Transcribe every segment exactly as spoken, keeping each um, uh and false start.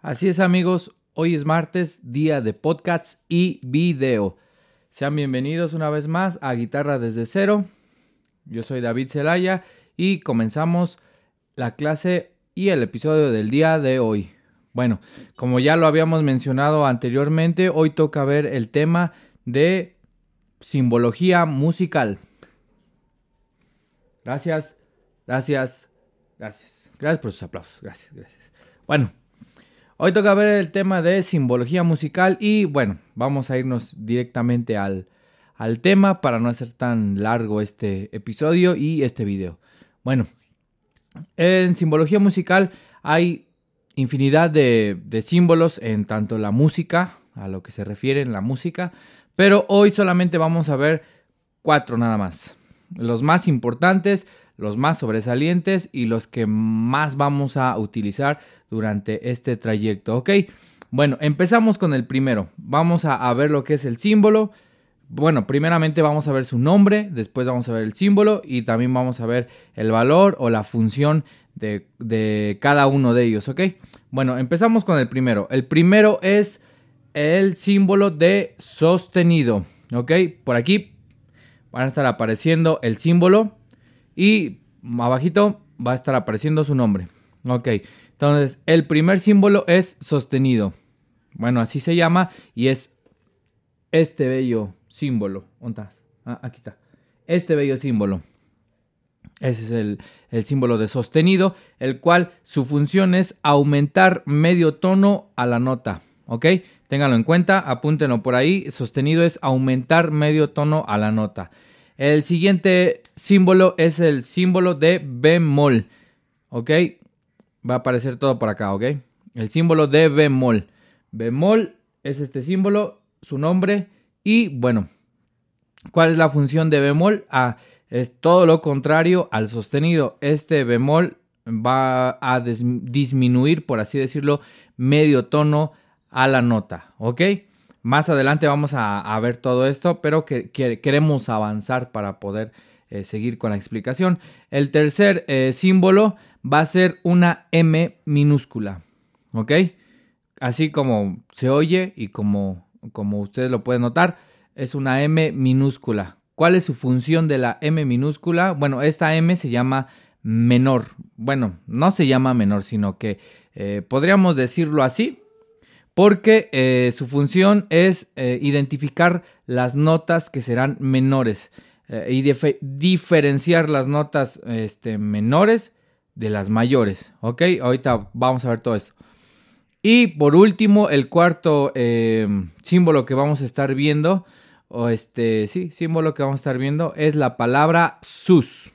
Así es, amigos, hoy es martes, día de podcasts y video. Sean bienvenidos una vez más a Guitarra desde cero. Yo soy David Celaya y comenzamos la clase y el episodio del día de hoy. Bueno, como ya lo habíamos mencionado anteriormente, hoy toca ver el tema de simbología musical. Gracias, gracias, gracias. Gracias por sus aplausos, gracias, gracias. Bueno, hoy toca ver el tema de simbología musical y bueno, vamos a irnos directamente al, al tema para no hacer tan largo este episodio y este video. Bueno, en simbología musical hay infinidad de, de símbolos en tanto la música, a lo que se refiere en la música, pero hoy solamente vamos a ver cuatro nada más. Los más importantes, los más sobresalientes y los que más vamos a utilizar durante este trayecto, ¿ok? Bueno, empezamos con el primero. Vamos a, a ver lo que es el símbolo. Bueno, primeramente vamos a ver su nombre, después vamos a ver el símbolo y también vamos a ver el valor o la función de, de cada uno de ellos, ¿ok? Bueno, empezamos con el primero. El primero es el símbolo de sostenido, ¿ok? Por aquí van a estar apareciendo el símbolo y abajito va a estar apareciendo su nombre, ¿ok? Entonces, el primer símbolo es sostenido. Bueno, así se llama y es este bello símbolo. ¿Dónde estás? Ah, aquí está. Este bello símbolo. Ese es el, el símbolo de sostenido, el cual su función es aumentar medio tono a la nota, ¿ok? Ténganlo en cuenta, apúntenlo por ahí. Sostenido es aumentar medio tono a la nota. El siguiente símbolo es el símbolo de bemol, ¿ok? Va a aparecer todo por acá, ¿ok? El símbolo de bemol. Bemol es este símbolo, su nombre y bueno, ¿cuál es la función de bemol? Ah, es todo lo contrario al sostenido. Este bemol va a des- disminuir, por así decirlo, medio tono a la nota, ¿ok? Más adelante vamos a, a ver todo esto, pero que, que queremos avanzar para poder eh, seguir con la explicación. El tercer eh, símbolo va a ser una M minúscula, ¿ok? Así como se oye y como, como ustedes lo pueden notar, es una M minúscula. ¿Cuál es su función de la M minúscula? Bueno, esta M se llama menor. Bueno, no se llama menor, sino que eh, podríamos decirlo así, porque eh, su función es eh, identificar las notas que serán menores eh, y dif- diferenciar las notas este, menores de las mayores, ¿ok? Ahorita vamos a ver todo esto. Y por último, el cuarto eh, símbolo que vamos a estar viendo, o este, sí, símbolo que vamos a estar viendo es la palabra sus.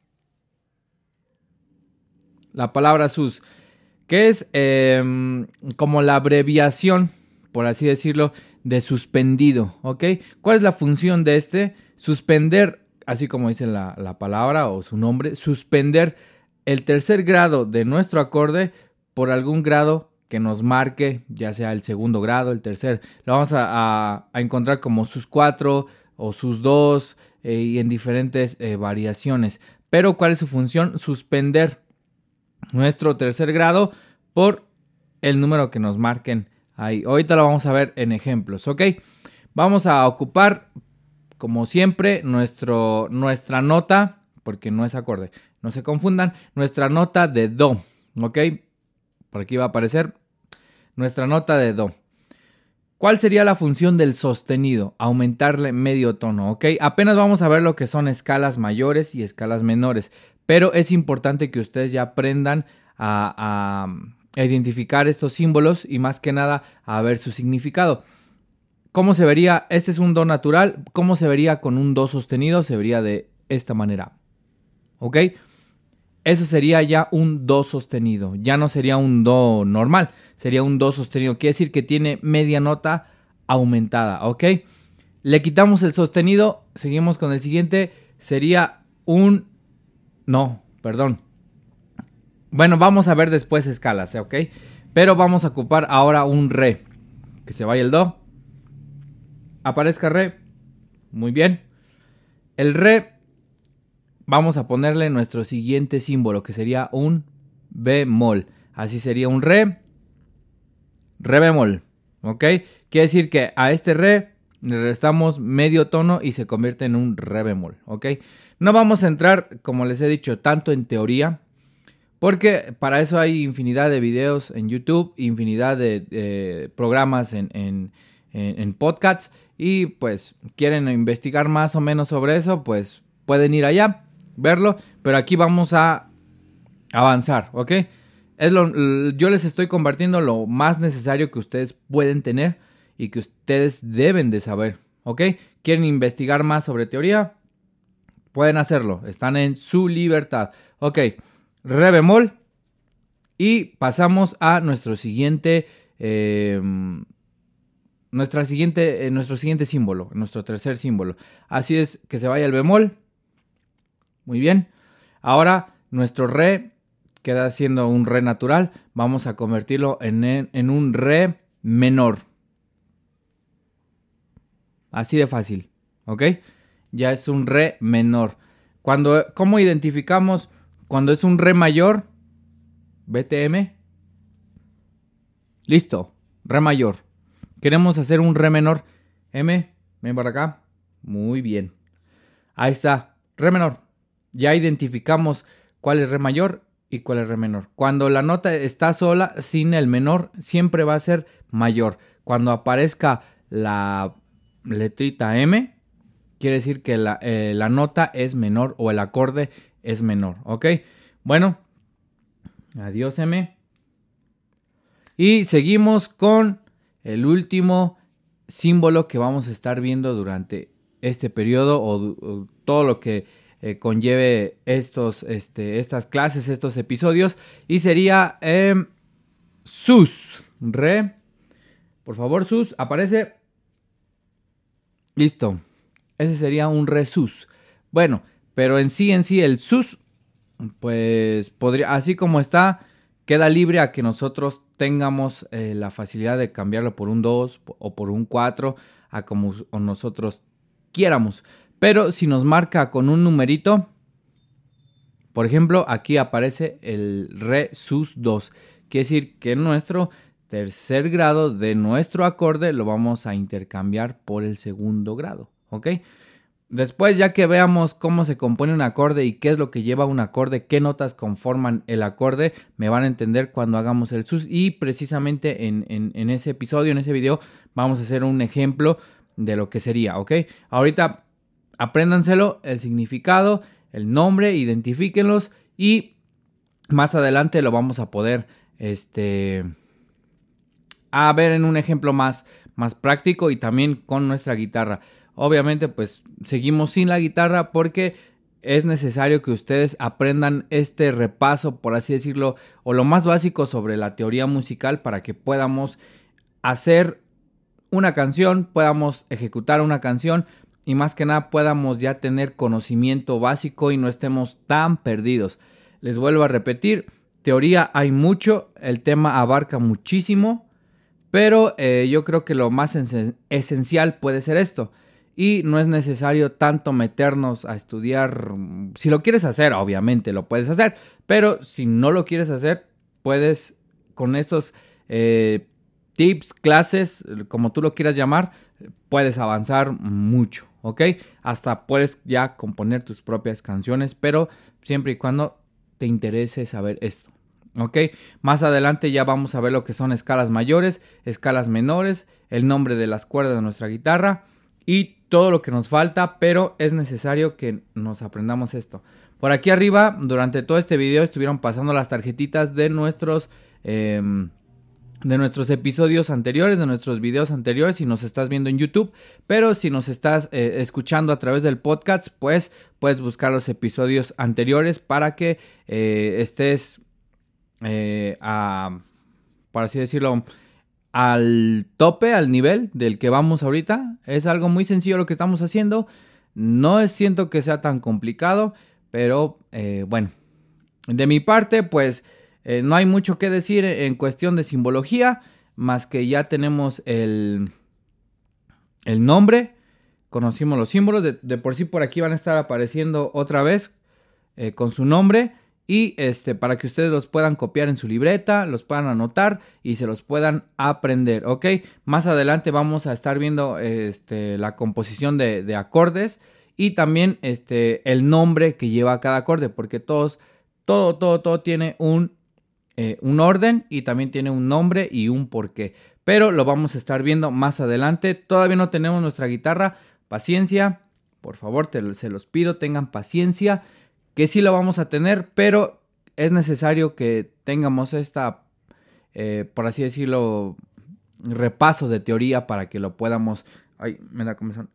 La palabra sus, que es eh, como la abreviación, por así decirlo, de suspendido, ¿ok? ¿Cuál es la función de este? Suspender, así como dice la, la palabra o su nombre, suspender el tercer grado de nuestro acorde por algún grado que nos marque, ya sea el segundo grado, el tercer. Lo vamos a, a, a encontrar como sus cuatro o sus dos eh, y en diferentes eh, variaciones. Pero ¿cuál es su función? Suspender nuestro tercer grado por el número que nos marquen ahí. Ahorita lo vamos a ver en ejemplos, ¿ok? Vamos a ocupar, como siempre, nuestro, nuestra nota, porque no es acorde, no se confundan, nuestra nota de do, ¿ok? Por aquí va a aparecer nuestra nota de do. ¿Cuál sería la función del sostenido? Aumentarle medio tono, ¿ok? Apenas vamos a ver lo que son escalas mayores y escalas menores, pero es importante que ustedes ya aprendan a, a, a identificar estos símbolos y más que nada a ver su significado. ¿Cómo se vería? Este es un do natural. ¿Cómo se vería con un do sostenido? Se vería de esta manera, ¿ok? Eso sería ya un do sostenido, ya no sería un do normal, sería un do sostenido, quiere decir que tiene media nota aumentada, ¿ok? Le quitamos el sostenido, seguimos con el siguiente, sería un... no, perdón. Bueno, vamos a ver después escalas, ¿ok? Pero vamos a ocupar ahora un re, que se vaya el do, aparezca re, muy bien. El re... vamos a ponerle nuestro siguiente símbolo, que sería un bemol. Así sería un re. re bemol, ¿ok? Quiere decir que a este re le restamos medio tono y se convierte en un re bemol, ¿ok? No vamos a entrar, como les he dicho, tanto en teoría, porque para eso hay infinidad de videos en YouTube, infinidad de eh, programas en, en, en, en podcasts, y pues quieren investigar más o menos sobre eso, pues pueden ir allá, verlo, pero aquí vamos a avanzar, ¿ok? Es lo, yo les estoy compartiendo lo más necesario que ustedes pueden tener y que ustedes deben de saber, ¿ok? ¿Quieren investigar más sobre teoría? Pueden hacerlo, están en su libertad. Ok, re bemol. Y pasamos a nuestro siguiente, eh, nuestra siguiente, eh, nuestro siguiente símbolo, nuestro tercer símbolo. Así es, que se vaya el bemol. Muy bien. Ahora nuestro re queda siendo un re natural. Vamos a convertirlo en, en un re menor. Así de fácil, ¿ok? Ya es un re menor. Cuando, ¿cómo identificamos cuando es un re mayor? B T M. Listo, re mayor. Queremos hacer un re menor. M, ven para acá. Muy bien. Ahí está, re menor. Ya identificamos cuál es re mayor y cuál es re menor. Cuando la nota está sola, sin el menor, siempre va a ser mayor. Cuando aparezca la letrita M, quiere decir que la, eh, la nota es menor o el acorde es menor, ¿ok? Bueno, adiós M. Y seguimos con el último símbolo que vamos a estar viendo durante este periodo o, o todo lo que eh, conlleve estos, este, estas clases, estos episodios. Y sería eh, sus. Re. Por favor, sus. Aparece. Listo. Ese sería un re sus. Bueno, pero en sí, en sí, el sus, pues podría, así como está, queda libre a que nosotros tengamos eh, la facilidad de cambiarlo por un dos o por un cuatro, a como o nosotros quieramos. Pero si nos marca con un numerito, por ejemplo, aquí aparece el re sus dos. Quiere decir que nuestro tercer grado de nuestro acorde lo vamos a intercambiar por el segundo grado, ¿ok? Después, ya que veamos cómo se compone un acorde y qué es lo que lleva un acorde, qué notas conforman el acorde, me van a entender cuando hagamos el sus. Y precisamente en, en, en ese episodio, en ese video, vamos a hacer un ejemplo de lo que sería, ¿ok? Ahorita apréndanselo, el significado, el nombre, identifíquenlos y más adelante lo vamos a poder este, a ver en un ejemplo más, más práctico y también con nuestra guitarra. Obviamente pues seguimos sin la guitarra porque es necesario que ustedes aprendan este repaso, por así decirlo, o lo más básico sobre la teoría musical para que podamos hacer una canción, podamos ejecutar una canción y más que nada podamos ya tener conocimiento básico y no estemos tan perdidos. Les vuelvo a repetir, teoría hay mucho, el tema abarca muchísimo, pero eh, yo creo que lo más es- esencial puede ser esto. Y no es necesario tanto meternos a estudiar. Si lo quieres hacer, obviamente lo puedes hacer. Pero si no lo quieres hacer, puedes con estos eh, tips, clases, como tú lo quieras llamar, puedes avanzar mucho, ¿ok? Hasta puedes ya componer tus propias canciones, pero siempre y cuando te interese saber esto, ¿ok? Más adelante ya vamos a ver lo que son escalas mayores, escalas menores, el nombre de las cuerdas de nuestra guitarra y todo lo que nos falta, pero es necesario que nos aprendamos esto. Por aquí arriba, durante todo este video estuvieron pasando las tarjetitas de nuestros eh, de nuestros episodios anteriores, de nuestros videos anteriores, si nos estás viendo en YouTube, pero si nos estás eh, escuchando a través del podcast, pues puedes buscar los episodios anteriores para que eh, estés eh, a, por así decirlo, al tope, al nivel del que vamos ahorita. Es algo muy sencillo lo que estamos haciendo. No es, siento que sea tan complicado, pero eh, bueno, de mi parte, pues eh, no hay mucho que decir en cuestión de simbología, más que ya tenemos el, el nombre, conocimos los símbolos, de, de por sí por aquí van a estar apareciendo otra vez eh, con su nombre y este, para que ustedes los puedan copiar en su libreta, los puedan anotar y se los puedan aprender, ¿ok? Más adelante vamos a estar viendo este, la composición de, de acordes y también este, el nombre que lleva cada acorde, porque todos, todo, todo, todo tiene un, eh, un orden y también tiene un nombre y un porqué. Pero lo vamos a estar viendo más adelante. Todavía no tenemos nuestra guitarra. Paciencia, por favor, te, se los pido, tengan paciencia, que sí lo vamos a tener, pero es necesario que tengamos esta, eh, por así decirlo, repaso de teoría para que lo podamos... Ay, me da comezón.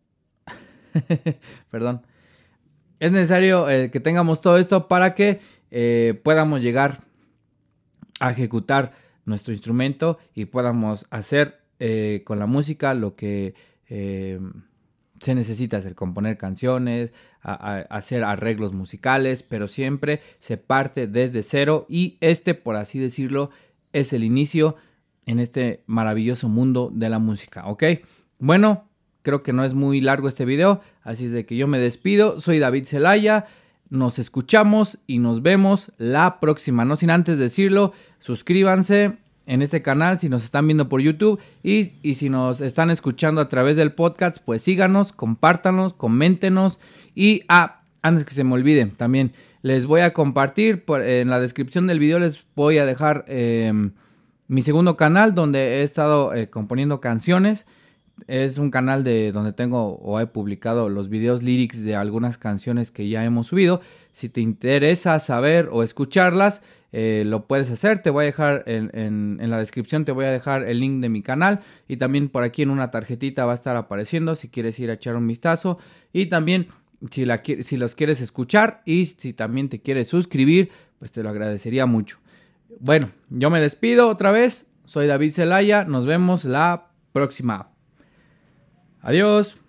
Perdón. Es necesario eh, que tengamos todo esto para que eh, podamos llegar a ejecutar nuestro instrumento y podamos hacer eh, con la música lo que eh, se necesita hacer, componer canciones, a, a, hacer arreglos musicales, pero siempre se parte desde cero y este, por así decirlo, es el inicio en este maravilloso mundo de la música, ¿ok? Bueno, creo que no es muy largo este video, así de que yo me despido. Soy David Zelaya, nos escuchamos y nos vemos la próxima. No sin antes decirlo, suscríbanse en este canal si nos están viendo por YouTube y, y si nos están escuchando a través del podcast, pues síganos, compártanos, coméntenos y ah, antes que se me olvide, también les voy a compartir por, en la descripción del video les voy a dejar eh, mi segundo canal donde he estado eh, componiendo canciones. Es un canal de donde tengo o he publicado los videos lyrics de algunas canciones que ya hemos subido. Si te interesa saber o escucharlas, eh, lo puedes hacer. Te voy a dejar en, en, en la descripción, te voy a dejar el link de mi canal. Y también por aquí en una tarjetita va a estar apareciendo si quieres ir a echar un vistazo. Y también si, la, si los quieres escuchar y si también te quieres suscribir, pues te lo agradecería mucho. Bueno, yo me despido otra vez. Soy David Zelaya. Nos vemos la próxima. Adiós.